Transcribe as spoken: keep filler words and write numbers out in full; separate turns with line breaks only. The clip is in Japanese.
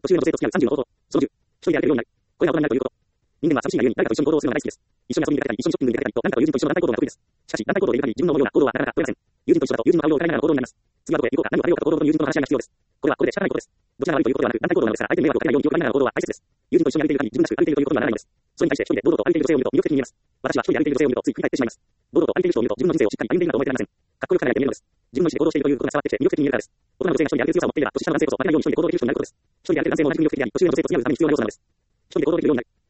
途中の女性と付き合うさんじゅうの方法。そのじゅう。一人で歩けるようになる。これが大人になるということ。人間は寂しいがゆえに誰かと一緒に行動するのが大好きです。一緒に遊びに出かけたり、一緒にショッピングに出かけたりと、何かと友人と一緒の団体行動が得意です。しかし、団体行動でいる限り自分の思うような行動はなかなか取れません。友人と一緒だと友人の顔色を伺いながらの行動になります。次はどこへ行こうか、何を食べようかと行動と友人との話し合いが必要です。これはこれで仕方ないことです。どちらが悪いということではなく、団体行動なのですから、相手に迷惑をかけないように気を配りながらの行動は大切です。友人と一緒に歩いている限り自分らしく歩いているということにはならないのです。それに対して一人で堂々と歩いている女性を見ると魅力的に見えます。私は一人で歩いている女性を見るとつい振り返ってしまいます。堂々と歩いている人を見ると自分の人生をしっかり歩んでいるんだと思えてなりません。かっこよく輝いて見えるのです。自分の意思で行動しているということが伝わってきて魅力的に見えるからです。大人の女性が一人で歩ける強さを持っていれば、年下の男性こそ負けないように一人で行動できる人になることです。一人で歩ける男性も同じ魅力的であり、年上の女性と付き合うには必要な要素なのです。一人で行動できるようになる。